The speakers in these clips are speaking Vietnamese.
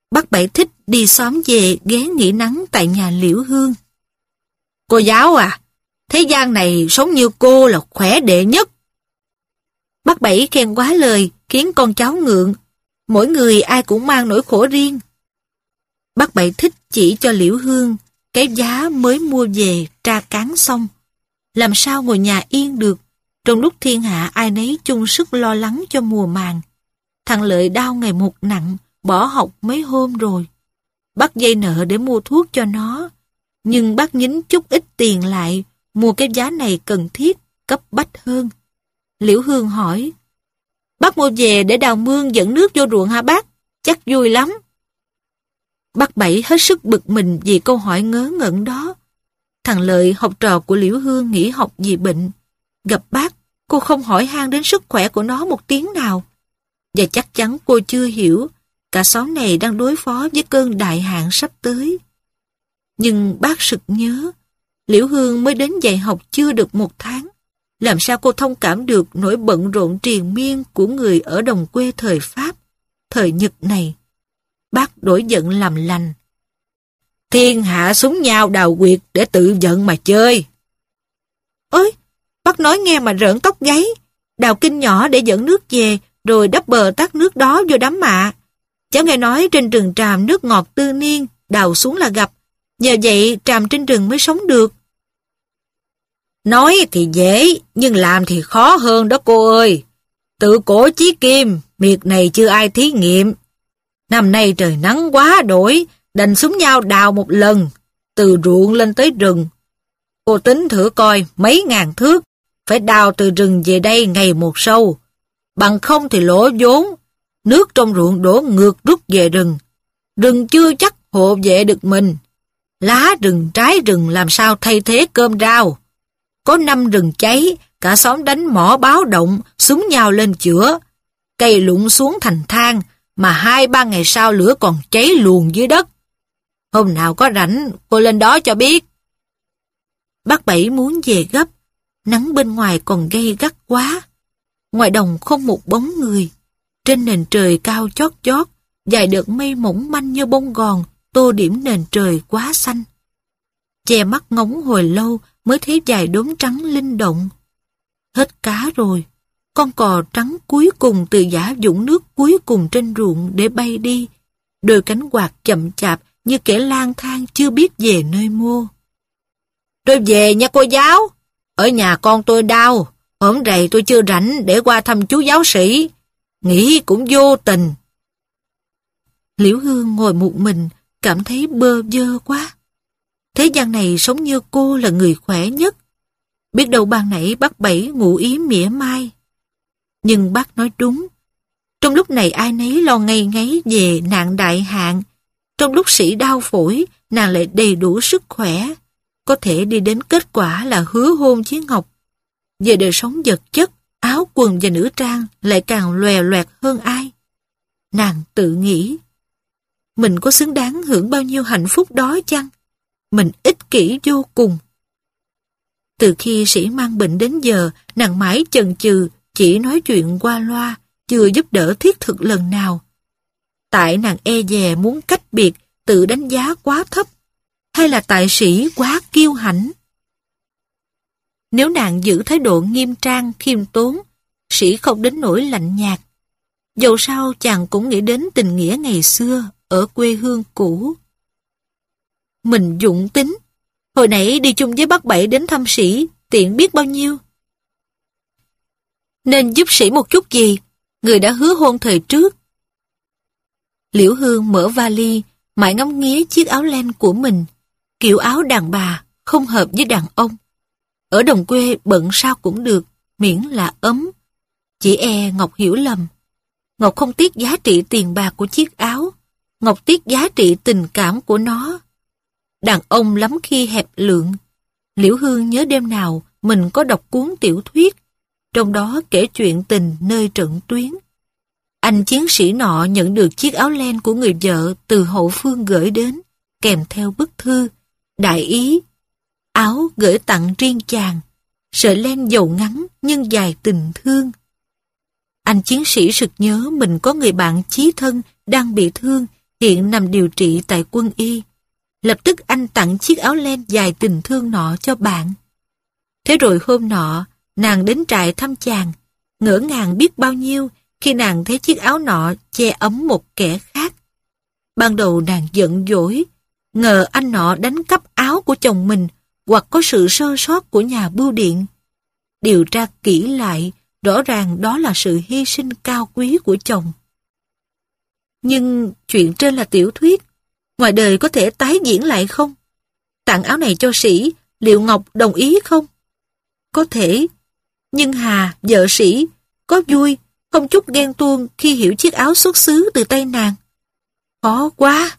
Bác Bảy thích đi xóm về ghé nghỉ nắng tại nhà Liễu Hương. Cô giáo à, thế gian này sống như cô là khỏe đệ nhất. Bác Bảy khen quá lời, khiến con cháu ngượng. Mỗi người ai cũng mang nỗi khổ riêng. Bác Bảy thích chỉ cho Liễu Hương cái giá mới mua về tra cán xong. Làm sao ngồi nhà yên được, trong lúc thiên hạ ai nấy chung sức lo lắng cho mùa màng. Thằng Lợi đau ngày một nặng, bỏ học mấy hôm rồi. Bác vay nợ để mua thuốc cho nó, nhưng bác nhín chút ít tiền lại, mua cái giá này cần thiết, cấp bách hơn. Liễu Hương hỏi, bác mua về để đào mương dẫn nước vô ruộng hả bác? Chắc vui lắm. Bác Bảy hết sức bực mình vì câu hỏi ngớ ngẩn đó. Thằng Lợi, học trò của Liễu Hương, nghỉ học vì bệnh. Gặp bác, cô không hỏi han đến sức khỏe của nó một tiếng nào. Và chắc chắn cô chưa hiểu, cả xóm này đang đối phó với cơn đại hạn sắp tới. Nhưng bác sực nhớ, Liễu Hương mới đến dạy học chưa được 1 tháng. Làm sao cô thông cảm được nỗi bận rộn triền miên của người ở đồng quê thời Pháp, thời Nhật này? Bác đổi giận làm lành. Thiên hạ súng nhau đào quyệt để tự giận mà chơi. Ơi, bác nói nghe mà rợn tóc gáy. Đào kinh nhỏ để dẫn nước về, rồi đắp bờ tát nước đó vô đám mạ. Cháu nghe nói trên rừng tràm nước ngọt tư niên, đào xuống là gặp. Nhờ vậy tràm trên rừng mới sống được. Nói thì dễ, nhưng làm thì khó hơn đó cô ơi. Tự cổ chí kim, miệt này chưa ai thí nghiệm. Năm nay trời nắng quá đổi, đành súng nhau đào một lần, từ ruộng lên tới rừng. Cô tính thử coi mấy ngàn thước, phải đào từ rừng về đây ngày một sâu. Bằng không thì lỗ vốn, nước trong ruộng đổ ngược rút về rừng. Rừng chưa chắc hộ vệ được mình. Lá rừng trái rừng làm sao thay thế cơm rau. Có 5 rừng cháy, cả xóm đánh mỏ báo động, súng nhau lên chữa. Cây lụng xuống thành than, mà 2-3 ngày sau lửa còn cháy luồn dưới đất. Hôm nào có rảnh, cô lên đó cho biết. Bác Bảy muốn về gấp, nắng bên ngoài còn gay gắt quá. Ngoài đồng không một bóng người. Trên nền trời cao chót chót, vài đợt mây mỏng manh như bông gòn, tô điểm nền trời quá xanh. Che mắt ngóng hồi lâu mới thấy vài đốm trắng linh động. Hết cá rồi, con cò trắng cuối cùng từ dã vũng nước cuối cùng trên ruộng để bay đi. Đôi cánh quạt chậm chạp như kẻ lang thang chưa biết về nơi mô. Tôi về nha cô giáo, ở nhà con tôi đau, hôm rày tôi chưa rảnh để qua thăm chú giáo sĩ. Nghĩ cũng vô tình. Liễu Hương ngồi một mình, cảm thấy bơ vơ quá. Thế gian này sống như cô là người khỏe nhất. Biết đâu ban nãy bác Bảy ngụ ý mỉa mai. Nhưng bác nói đúng. Trong lúc này ai nấy lo ngây ngáy về nạn đại hạn. Trong lúc sĩ đau phổi, nàng lại đầy đủ sức khỏe. Có thể đi đến kết quả là hứa hôn với Ngọc. Về đời sống vật chất, áo quần và nữ trang lại càng lòe loẹt hơn ai. Nàng tự nghĩ, mình có xứng đáng hưởng bao nhiêu hạnh phúc đó chăng? Mình ích kỷ vô cùng. Từ khi sĩ mang bệnh đến giờ, nàng mãi chần chừ, chỉ nói chuyện qua loa, chưa giúp đỡ thiết thực lần nào. Tại nàng e dè muốn cách biệt, tự đánh giá quá thấp, hay là tại sĩ quá kiêu hãnh? Nếu nàng giữ thái độ nghiêm trang, khiêm tốn, sĩ không đến nỗi lạnh nhạt. Dẫu sao chàng cũng nghĩ đến tình nghĩa ngày xưa ở quê hương cũ. Mình dụng tính, hồi nãy đi chung với bác Bảy đến thăm sĩ, tiện biết bao nhiêu. Nên giúp sĩ một chút gì, người đã hứa hôn thời trước. Liễu Hương mở vali, mãi ngắm nghía chiếc áo len của mình, kiểu áo đàn bà, không hợp với đàn ông. Ở đồng quê bận sao cũng được, miễn là ấm. Chỉ e Ngọc hiểu lầm. Ngọc không tiếc giá trị tiền bạc của chiếc áo, Ngọc tiếc giá trị tình cảm của nó. Đàn ông lắm khi hẹp lượng. Liễu Hương nhớ đêm nào mình có đọc cuốn tiểu thuyết, trong đó kể chuyện tình nơi trận tuyến. Anh chiến sĩ nọ nhận được chiếc áo len của người vợ từ hậu phương gửi đến, kèm theo bức thư, đại ý. Áo gửi tặng riêng chàng, sợi len dầu ngắn nhưng dài tình thương. Anh chiến sĩ sực nhớ mình có người bạn chí thân đang bị thương hiện nằm điều trị tại quân y. Lập tức anh tặng chiếc áo len dài tình thương nọ cho bạn. Thế rồi hôm nọ, nàng đến trại thăm chàng, ngỡ ngàng biết bao nhiêu khi nàng thấy chiếc áo nọ che ấm một kẻ khác. Ban đầu nàng giận dỗi, ngờ anh nọ đánh cắp áo của chồng mình hoặc có sự sơ sót của nhà bưu điện. Điều tra kỹ lại, rõ ràng đó là sự hy sinh cao quý của chồng. Nhưng chuyện trên là tiểu thuyết, ngoài đời có thể tái diễn lại không? Tặng áo này cho Sĩ, liệu Ngọc đồng ý không? Có thể, nhưng Hà, vợ Sĩ, có vui, không chút ghen tuông khi hiểu chiếc áo xuất xứ từ tay nàng. Khó quá!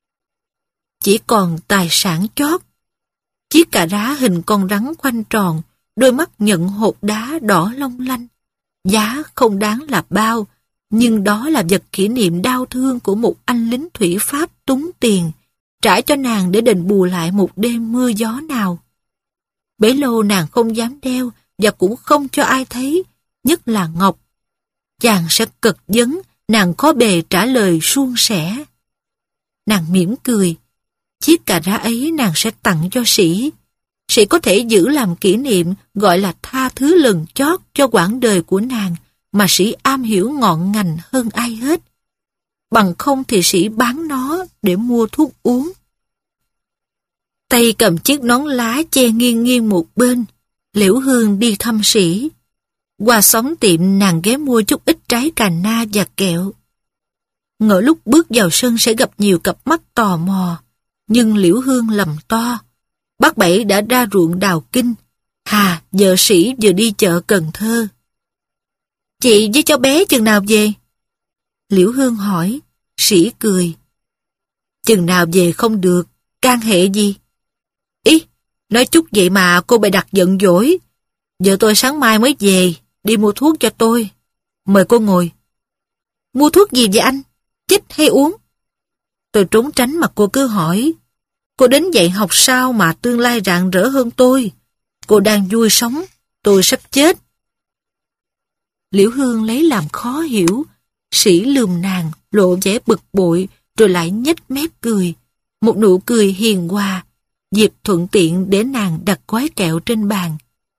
Chỉ còn tài sản chót. Chiếc cà rá hình con rắn khoanh tròn, đôi mắt nhận hột đá đỏ long lanh. Giá không đáng là bao, nhưng đó là vật kỷ niệm đau thương của một anh lính thủy Pháp túng tiền, trả cho nàng để đền bù lại một đêm mưa gió nào. Bấy lâu nàng không dám đeo và cũng không cho ai thấy, nhất là Ngọc. Chàng sẽ cật vấn, nàng khó bề trả lời suôn sẻ. Nàng mỉm cười, chiếc cà rá ấy nàng sẽ tặng cho Sĩ. Sĩ có thể giữ làm kỷ niệm, gọi là tha thứ lần chót cho quãng đời của nàng mà Sĩ am hiểu ngọn ngành hơn ai hết. Bằng không thì Sĩ bán nó để mua thuốc uống. Tay cầm chiếc nón lá che nghiêng nghiêng một bên, Liễu Hương đi thăm Sĩ. Qua xóm tiệm nàng ghé mua chút ít trái cà na và kẹo. Ngỡ lúc bước vào sân sẽ gặp nhiều cặp mắt tò mò, nhưng Liễu Hương lầm to. Bác Bảy đã ra ruộng đào kinh, Hà, vợ Sĩ vừa đi chợ Cần Thơ. Chị với cháu bé chừng nào về? Liễu Hương hỏi. Sĩ cười. Chừng nào về không được, can hệ gì? Ý, nói chút vậy mà cô bày đặt giận dỗi. Vợ tôi sáng mai mới về, đi mua thuốc cho tôi. Mời cô ngồi. Mua thuốc gì vậy anh? Chích hay uống? Tôi trốn tránh mà cô cứ hỏi. Cô đến dạy học sao mà tương lai rạng rỡ hơn tôi? Cô đang vui sống, tôi sắp chết. Liễu Hương lấy làm khó hiểu. Sĩ lườm nàng, lộ vẻ bực bội, rồi lại nhếch mép cười. Một nụ cười hiền hòa, dịp thuận tiện để nàng đặt gói kẹo trên bàn.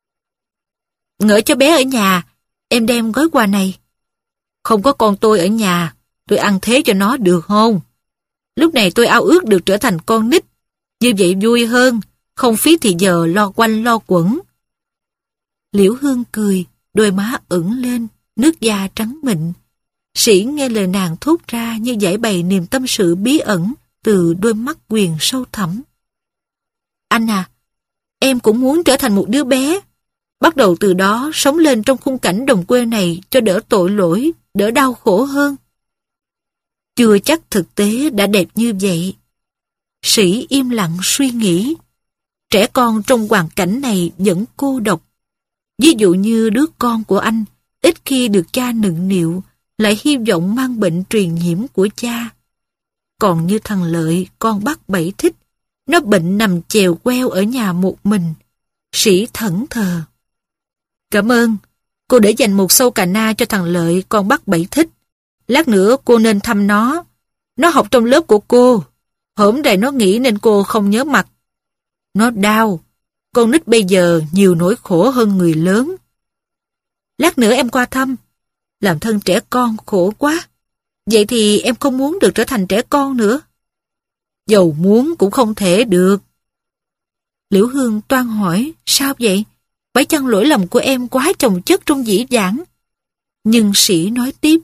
Ngỡ cho bé ở nhà, em đem gói quà này. Không có con tôi ở nhà, tôi ăn thế cho nó được không? Lúc này tôi ao ước được trở thành con nít. Như vậy vui hơn, không phí thì giờ lo quanh lo quẩn. Liễu Hương cười, đôi má ửng lên, nước da trắng mịn. Sĩ nghe lời nàng thốt ra như giải bày niềm tâm sự bí ẩn từ đôi mắt quyền sâu thẳm. Anh à, em cũng muốn trở thành một đứa bé. Bắt đầu từ đó sống lên trong khung cảnh đồng quê này cho đỡ tội lỗi, đỡ đau khổ hơn. Chưa chắc thực tế đã đẹp như vậy. Sĩ im lặng suy nghĩ. Trẻ con trong hoàn cảnh này vẫn cô độc. Ví dụ như đứa con của anh, ít khi được cha nựng nịu, lại hy vọng mang bệnh truyền nhiễm của cha. Còn như thằng Lợi, con bác Bảy thích, nó bệnh nằm chèo queo ở nhà một mình. Sĩ thẫn thờ. Cảm ơn, cô để dành một xâu cà na cho thằng Lợi, con bác Bảy thích. Lát nữa cô nên thăm nó. Nó học trong lớp của cô. Hổm rày nó nghỉ nên cô không nhớ mặt. Nó đau. Con nít bây giờ nhiều nỗi khổ hơn người lớn. Lát nữa em qua thăm. Làm thân trẻ con khổ quá. Vậy thì em không muốn được trở thành trẻ con nữa. Dầu muốn cũng không thể được. Liễu Hương toan hỏi, sao vậy? Phải chăng lỗi lầm của em quá chồng chất trong dĩ vãng? Nhưng Sĩ nói tiếp.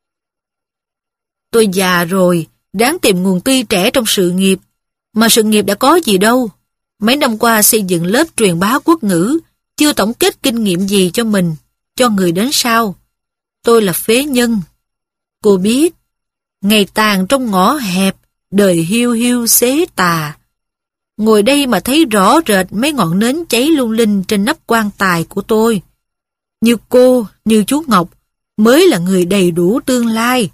Tôi già rồi, ráng tìm nguồn tươi trẻ trong sự nghiệp. Mà sự nghiệp đã có gì đâu. Mấy năm qua xây dựng lớp truyền bá quốc ngữ, chưa tổng kết kinh nghiệm gì cho mình, cho người đến sau. Tôi là phế nhân. Cô biết, ngày tàn trong ngõ hẹp, đời hiu hiu xế tà. Ngồi đây mà thấy rõ rệt mấy ngọn nến cháy lung linh trên nắp quan tài của tôi. Như cô, như chú Ngọc, mới là người đầy đủ tương lai.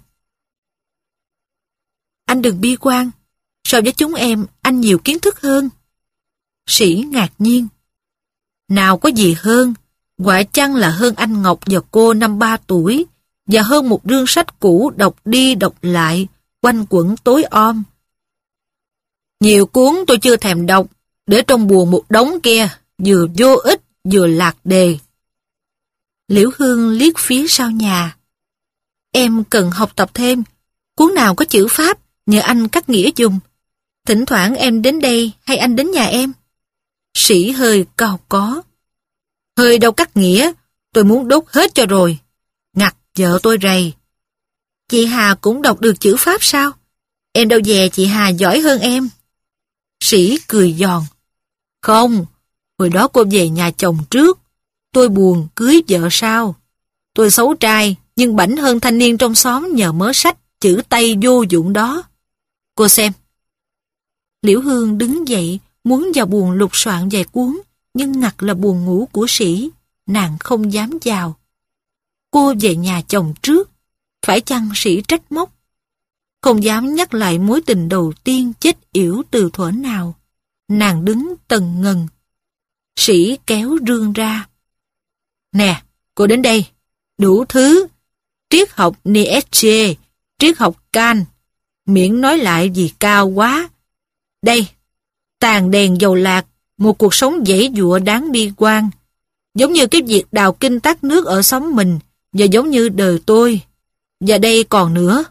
Anh đừng bi quan, so với chúng em, anh nhiều kiến thức hơn. Sĩ ngạc nhiên. Nào có gì hơn, quả chăng là hơn anh Ngọc và cô năm 3 tuổi, và hơn một rương sách cũ đọc đi đọc lại, quanh quẩn tối om. Nhiều cuốn tôi chưa thèm đọc, để trong buồng một đống kia, vừa vô ích, vừa lạc đề. Liễu Hương liếc phía sau nhà. Em cần học tập thêm, cuốn nào có chữ Pháp, nhờ anh cắt nghĩa dùm. Thỉnh thoảng em đến đây hay anh đến nhà em? Sĩ hơi cau có. Hơi đâu cắt nghĩa, tôi muốn đốt hết cho rồi. Ngặt vợ tôi rầy. Chị Hà cũng đọc được chữ Pháp sao? Em đâu dè chị Hà giỏi hơn em. Sĩ cười giòn. Không, hồi đó cô về nhà chồng trước. Tôi buồn cưới vợ sau. Tôi xấu trai, nhưng bảnh hơn thanh niên trong xóm nhờ mớ sách chữ Tây vô dụng đó. Cô xem. Liễu Hương đứng dậy, muốn vào buồng lục soạn vài cuốn, nhưng ngặt là buồng ngủ của Sĩ, nàng không dám vào. Cô về nhà chồng trước, phải chăng Sĩ trách móc? Không dám nhắc lại mối tình đầu tiên chết yểu từ thuở nào. Nàng đứng tần ngần. Sĩ kéo rương ra. Nè, cô đến đây. Đủ thứ. Triết học Nietzsche, triết học Kant. Miễn nói lại vì cao quá. Đây, tàn đèn dầu lạc, một cuộc sống dễ dụa đáng bi quan. Giống như cái việc đào kinh tát nước ở xóm mình, và giống như đời tôi. Và đây còn nữa.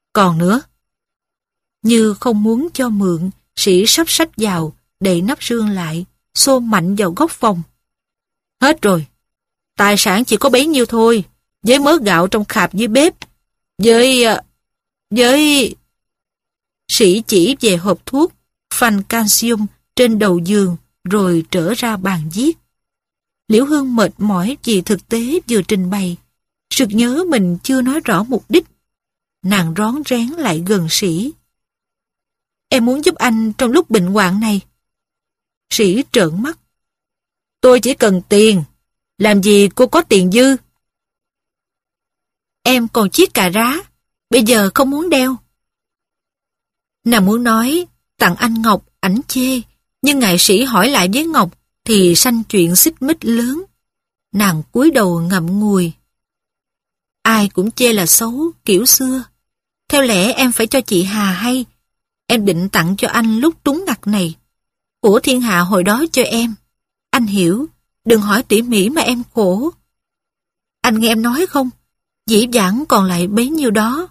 Như không muốn cho mượn, Sĩ sắp sách vào, đậy nắp rương lại, xô mạnh vào góc phòng. Hết rồi. Tài sản chỉ có bấy nhiêu thôi, với mớ gạo trong khạp dưới bếp. Với... Sĩ chỉ về hộp thuốc, phanh calcium trên đầu giường, rồi trở ra bàn viết. Liễu Hương mệt mỏi vì thực tế vừa trình bày. Sực nhớ mình chưa nói rõ mục đích. Nàng rón rén lại gần Sĩ. Em muốn giúp anh trong lúc bệnh hoạn này. Sĩ trợn mắt. Tôi chỉ cần tiền. Làm gì cô có tiền dư? Em còn chiếc cà rá. Bây giờ không muốn đeo. Nàng muốn nói tặng anh ngọc, ảnh chê. Nhưng ngại Sĩ hỏi lại với Ngọc thì sanh chuyện xích mích lớn. Nàng cúi đầu ngậm ngùi. Ai cũng chê là xấu, kiểu xưa. Theo lẽ em phải cho chị Hà hay. Em định tặng cho anh lúc túng ngặt này. Của thiên hạ hồi đó cho em. Anh hiểu, đừng hỏi tỉ mỉ mà em khổ. Anh nghe em nói không? Dĩ vãng còn lại bấy nhiêu đó.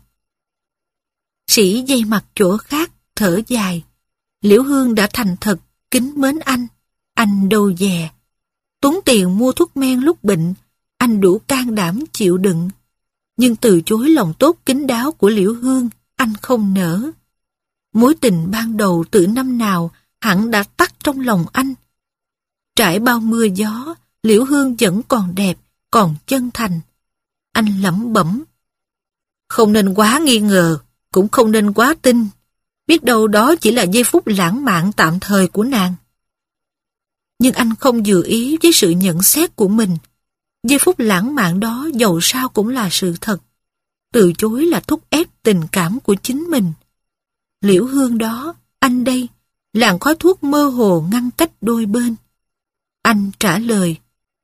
Sĩ dây mặt chỗ khác, thở dài. Liễu Hương đã thành thật, kính mến anh đâu dè. Tốn tiền mua thuốc men lúc bệnh, anh đủ can đảm chịu đựng. Nhưng từ chối lòng tốt kín đáo của Liễu Hương, anh không nỡ. Mối tình ban đầu từ năm nào hẳn đã tắt trong lòng anh. Trải bao mưa gió, Liễu Hương vẫn còn đẹp, còn chân thành. Anh lẩm bẩm. Không nên quá nghi ngờ, cũng không nên quá tin. Biết đâu đó chỉ là giây phút lãng mạn tạm thời của nàng. Nhưng anh không vừa ý với sự nhận xét của mình. Giây phút lãng mạn đó dầu sao cũng là sự thật. Từ chối là thúc ép tình cảm của chính mình. Liễu Hương đó, anh đây, làn khói thuốc mơ hồ ngăn cách đôi bên. Anh trả lời.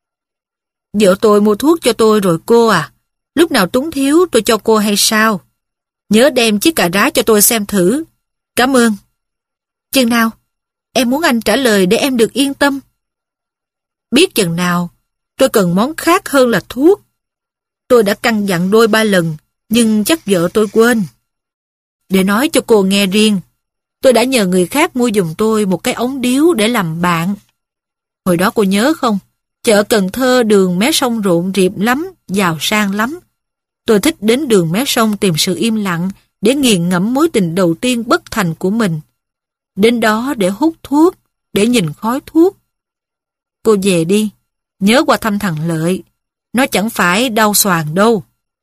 Vợ tôi mua thuốc cho tôi rồi cô à. Lúc nào túng thiếu tôi cho cô hay sao? Nhớ đem chiếc cà rá cho tôi xem thử. Cảm ơn. Chừng nào? Em muốn anh trả lời để em được yên tâm. Biết chừng nào, tôi cần món khác hơn là thuốc. Tôi đã căn dặn đôi ba lần, nhưng chắc vợ tôi quên. Để nói cho cô nghe riêng, tôi đã nhờ người khác mua giùm tôi một cái ống điếu để làm bạn. Hồi đó cô nhớ không? Chợ Cần Thơ đường mé sông rộn rịp lắm, giàu sang lắm. Tôi thích đến đường mé sông tìm sự im lặng để nghiền ngẫm mối tình đầu tiên bất thành của mình. Đến đó để hút thuốc, để nhìn khói thuốc. Cô về đi, nhớ qua thăm thằng Lợi. Nó chẳng phải đau xoàng đâu.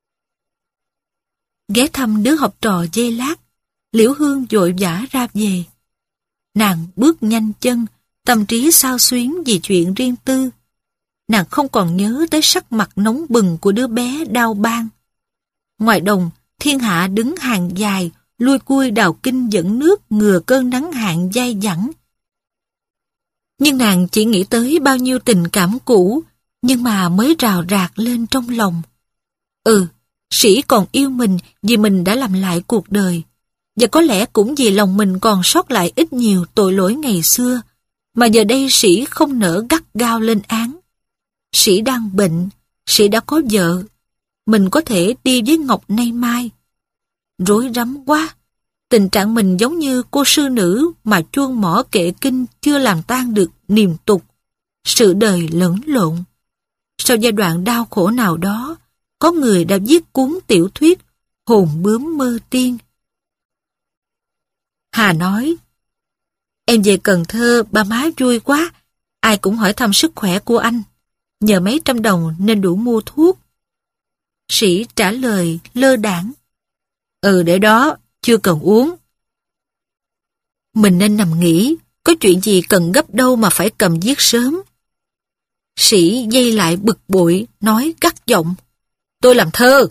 Ghé thăm đứa học trò giây lát, Liễu Hương vội vã ra về. Nàng bước nhanh chân, tâm trí xao xuyến vì chuyện riêng tư. Nàng không còn nhớ tới sắc mặt nóng bừng của đứa bé đau ban. Ngoài đồng, thiên hạ đứng hàng dài, lui cui đào kinh dẫn nước ngừa cơn nắng hạn dai dẳng. Nhưng nàng chỉ nghĩ tới bao nhiêu tình cảm cũ, nhưng mà mới rào rạc lên trong lòng. Sĩ còn yêu mình vì mình đã làm lại cuộc đời. Và có lẽ cũng vì lòng mình còn sót lại ít nhiều tội lỗi ngày xưa, mà giờ đây Sĩ không nỡ gắt gao lên án. Sĩ đang bệnh, Sĩ đã có vợ, mình có thể đi với Ngọc nay mai. Rối rắm quá, tình trạng mình giống như cô sư nữ mà chuông mỏ kệ kinh chưa làm tan được niềm tục, sự đời lẫn lộn. Sau giai đoạn đau khổ nào đó, có người đã viết cuốn tiểu thuyết Hồn bướm mơ tiên. Hà nói, em về Cần Thơ ba má vui quá, ai cũng hỏi thăm sức khỏe của anh. Nhờ mấy trăm đồng nên đủ mua thuốc. Sĩ trả lời lơ đãng, để đó, chưa cần uống. Mình nên nằm nghỉ, có chuyện gì cần gấp đâu mà phải cầm viết sớm. Sĩ dây lại bực bội, nói gắt giọng, tôi làm thơ.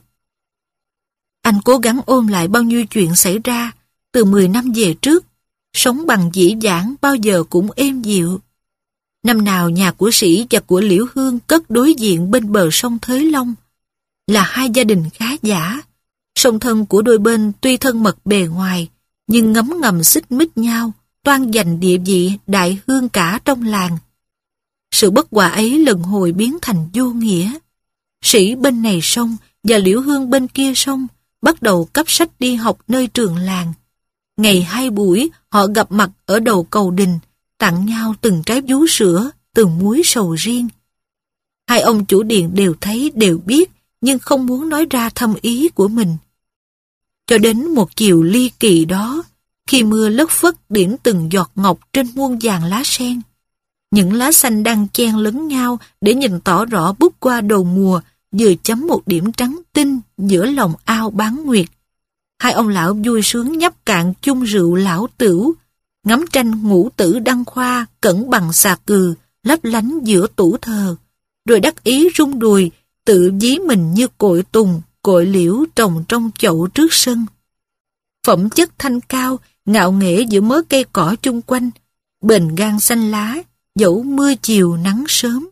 Anh cố gắng ôm lại bao nhiêu chuyện xảy ra từ 10 năm về trước, sống bằng dĩ vãng bao giờ cũng êm dịu. Năm nào nhà của Sĩ và của Liễu Hương cất đối diện bên bờ sông Thới Long, là hai gia đình khá giả. Song thân của đôi bên tuy thân mật bề ngoài, nhưng ngấm ngầm xích mích nhau, toan giành địa vị đại hương cả trong làng. Sự bất hòa ấy lần hồi biến thành vô nghĩa. Sĩ bên này sông và Liễu Hương bên kia sông bắt đầu cấp sách đi học nơi trường làng. Ngày 2 buổi họ gặp mặt ở đầu cầu đình, tặng nhau từng trái vú sữa, từng muối sầu riêng. Hai ông chủ điện đều thấy đều biết, nhưng không muốn nói ra thâm ý của mình. Cho đến một chiều ly kỳ đó, khi mưa lất phất điểm từng giọt ngọc trên muôn vàng lá sen, những lá xanh đang chen lấn nhau để nhìn tỏ rõ bút qua đầu mùa, vừa chấm một điểm trắng tinh giữa lòng ao bán nguyệt. Hai ông lão vui sướng nhấp cạn chung rượu lão tửu, ngắm tranh ngũ tử đăng khoa cẩn bằng xà cừ lấp lánh giữa tủ thờ, rồi đắc ý rung đùi, tự ví mình như cội tùng, cội liễu trồng trong chậu trước sân. Phẩm chất thanh cao, ngạo nghễ giữa mớ cây cỏ chung quanh, bền gan xanh lá, dẫu mưa chiều nắng sớm.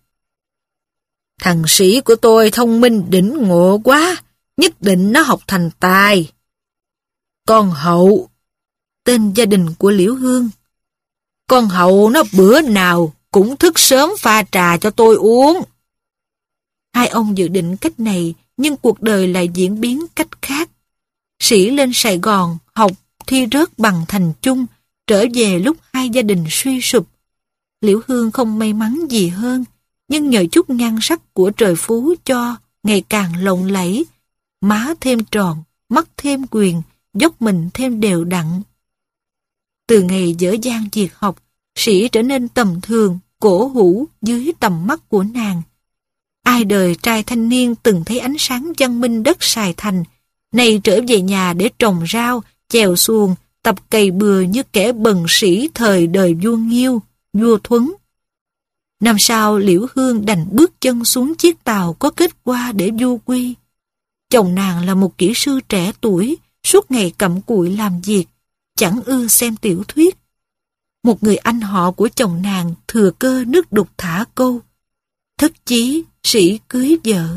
Thằng Sĩ của tôi thông minh đỉnh ngộ quá, nhất định nó học thành tài. Con Hậu, tên gia đình của Liễu Hương. Con Hậu nó bữa nào cũng thức sớm pha trà cho tôi uống. Hai ông dự định cách này, nhưng cuộc đời lại diễn biến cách khác. Sĩ lên Sài Gòn học, thi rớt bằng thành chung, trở về lúc hai gia đình suy sụp. Liễu Hương không may mắn gì hơn, nhưng nhờ chút nhan sắc của trời phú cho, ngày càng lộng lẫy, má thêm tròn, mắt thêm quyền, dốc mình thêm đều đặn. Từ ngày dở dang việc học, Sĩ trở nên tầm thường, cổ hủ dưới tầm mắt của nàng. Ai đời trai thanh niên từng thấy ánh sáng văn minh đất Sài Thành, nay trở về nhà để trồng rau, chèo xuồng, tập cày bừa như kẻ bần sĩ thời đời vua Nghiêu, vua Thuấn. Năm sau Liễu Hương đành bước chân xuống chiếc tàu có kết quả để du quy. Chồng nàng là một kỹ sư trẻ tuổi, suốt ngày cặm cụi làm việc, chẳng ưa xem tiểu thuyết. Một người anh họ của chồng nàng thừa cơ nước đục thả câu, thất chí Sĩ cưới vợ.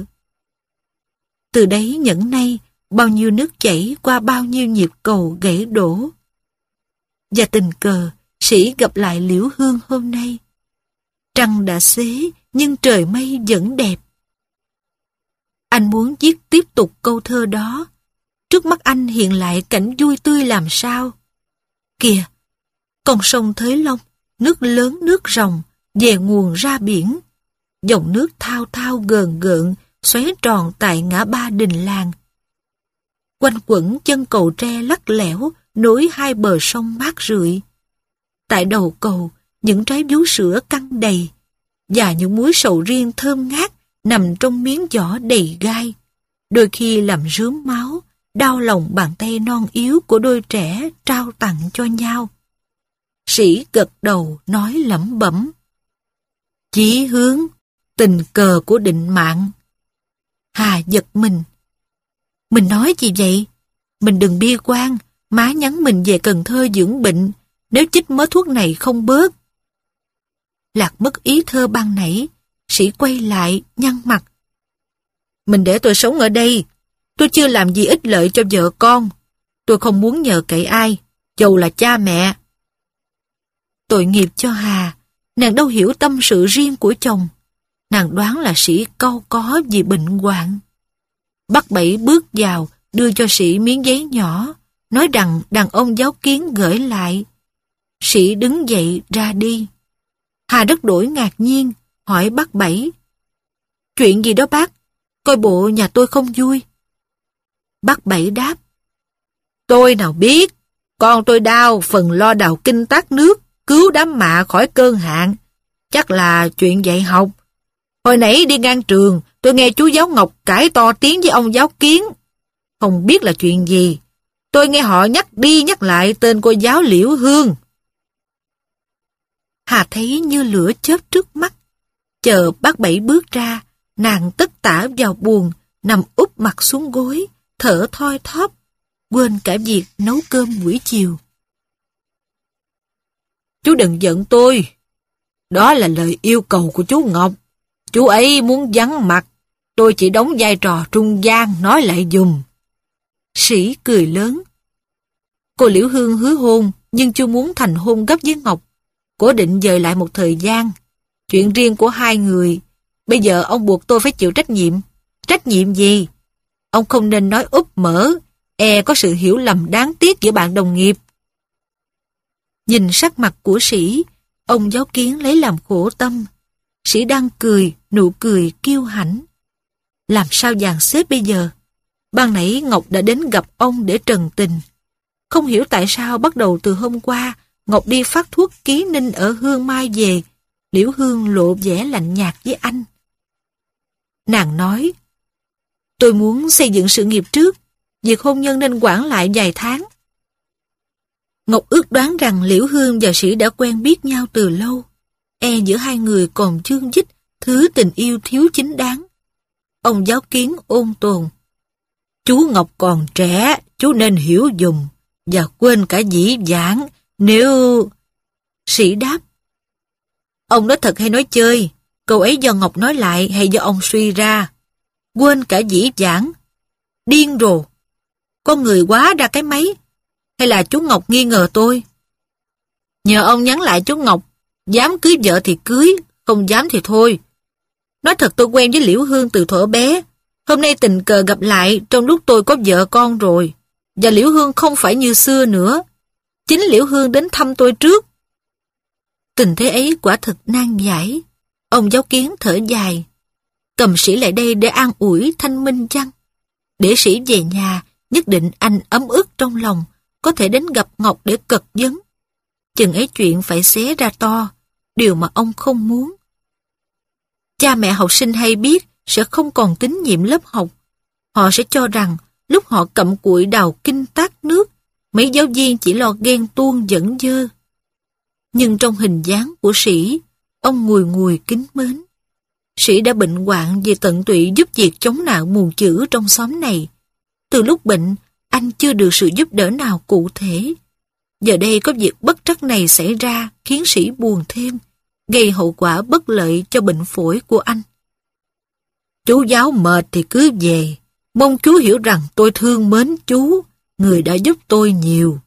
Từ đấy nhẫn nay, bao nhiêu nước chảy qua bao nhiêu nhịp cầu gãy đổ. Và tình cờ, Sĩ gặp lại Liễu Hương hôm nay. Trăng đã xế, nhưng trời mây vẫn đẹp. Anh muốn viết tiếp tục câu thơ đó. Trước mắt anh hiện lại cảnh vui tươi làm sao. Kìa, con sông Thới Long, nước lớn nước ròng, về nguồn ra biển. Dòng nước thao thao gờn gợn, xoáy tròn tại ngã ba đình làng. Quanh quẩn chân cầu tre lắc lẻo, nối hai bờ sông mát rượi. Tại đầu cầu, những trái vú sữa căng đầy, và những muối sầu riêng thơm ngát nằm trong miếng vỏ đầy gai, đôi khi làm rướm máu, đau lòng bàn tay non yếu của đôi trẻ trao tặng cho nhau. Sĩ gật đầu nói lẩm bẩm: chí hướng, tình cờ của định mạng. Hà giật mình. Mình nói gì vậy? Mình đừng bi quan, má nhắn mình về Cần Thơ dưỡng bệnh, nếu chích mớ thuốc này không bớt. Lạc mất ý thơ ban nãy, Sĩ quay lại, nhăn mặt. Mình để tôi sống ở đây, tôi chưa làm gì ích lợi cho vợ con. Tôi không muốn nhờ cậy ai, dầu là cha mẹ. Tội nghiệp cho Hà, nàng đâu hiểu tâm sự riêng của chồng. Nàng đoán là Sĩ cau có vì bệnh hoạn. Bác Bảy bước vào, đưa cho Sĩ miếng giấy nhỏ, nói rằng đàn ông giáo kiến gửi lại. Sĩ đứng dậy ra đi. Hà rất đổi ngạc nhiên, hỏi bác Bảy: chuyện gì đó bác? Coi bộ nhà tôi không vui. Bác Bảy đáp: tôi nào biết, con tôi đau phần lo đào kinh tát nước, cứu đám mạ khỏi cơn hạn. Chắc là chuyện dạy học. Hồi nãy đi ngang trường, tôi nghe chú giáo Ngọc cãi to tiếng với ông giáo Kiến. Không biết là chuyện gì. Tôi nghe họ nhắc đi nhắc lại tên cô giáo Liễu Hương. Hà thấy như lửa chớp trước mắt. Chờ bác Bảy bước ra, nàng tất tả vào buồng, nằm úp mặt xuống gối, thở thoi thóp, quên cả việc nấu cơm buổi chiều. Chú đừng giận tôi. Đó là lời yêu cầu của chú Ngọc. Chú ấy muốn vắng mặt, tôi chỉ đóng vai trò trung gian nói lại dùm. Sĩ cười lớn. Cô Liễu Hương hứa hôn, nhưng chưa muốn thành hôn gấp với Ngọc. Cô định dời lại một thời gian. Chuyện riêng của hai người. Bây giờ ông buộc tôi phải chịu trách nhiệm. Trách nhiệm gì? Ông không nên nói úp mở, có sự hiểu lầm đáng tiếc giữa bạn đồng nghiệp. Nhìn sắc mặt của Sĩ, ông giáo Kiến lấy làm khổ tâm. Sĩ đang cười, nụ cười kiêu hãnh. Làm sao dàn xếp bây giờ? Ban nãy Ngọc đã đến gặp ông để trần tình. Không hiểu tại sao bắt đầu từ hôm qua, Ngọc đi phát thuốc ký ninh ở Hương Mai về, Liễu Hương lộ vẻ lạnh nhạt với anh. Nàng nói: tôi muốn xây dựng sự nghiệp trước, việc hôn nhân nên quản lại vài tháng. Ngọc ước đoán rằng Liễu Hương và Sĩ đã quen biết nhau từ lâu. Giữa hai người còn chương dích thứ tình yêu thiếu chính đáng. Ông giáo Kiến ôn tồn: chú Ngọc còn trẻ, chú nên hiểu dùm và quên cả dĩ vãng. Nếu... Sĩ đáp: ông nói thật hay nói chơi? Câu ấy do Ngọc nói lại hay do ông suy ra? Quên cả dĩ vãng? Điên rồ! Con người quá ra cái máy. Hay là chú Ngọc nghi ngờ tôi? Nhờ ông nhắn lại chú Ngọc. Dám cưới vợ thì cưới, không dám thì thôi. Nói thật tôi quen với Liễu Hương từ thuở bé. Hôm nay tình cờ gặp lại trong lúc tôi có vợ con rồi. Và Liễu Hương không phải như xưa nữa. Chính Liễu Hương đến thăm tôi trước. Tình thế ấy quả thực nan giải. Ông giáo Kiến thở dài. Cầm Sĩ lại đây để an ủi thanh minh chăng? Để Sĩ về nhà, nhất định anh ấm ức trong lòng, có thể đến gặp Ngọc để cật vấn. Chừng ấy chuyện phải xé ra to, điều mà ông không muốn. Cha mẹ học sinh hay biết sẽ không còn tín nhiệm lớp học. Họ sẽ cho rằng lúc họ cặm cụi đào kinh tát nước, mấy giáo viên chỉ lo ghen tuông dẫn dơ. Nhưng trong hình dáng của Sĩ, ông ngùi ngùi kính mến. Sĩ đã bệnh hoạn vì tận tụy giúp việc chống nạn mù chữ trong xóm này. Từ lúc bệnh, anh chưa được sự giúp đỡ nào cụ thể. Giờ đây có việc bất trắc này xảy ra khiến Sĩ buồn thêm, gây hậu quả bất lợi cho bệnh phổi của anh. Chú giáo mệt thì cứ về, mong chú hiểu rằng tôi thương mến chú, người đã giúp tôi nhiều.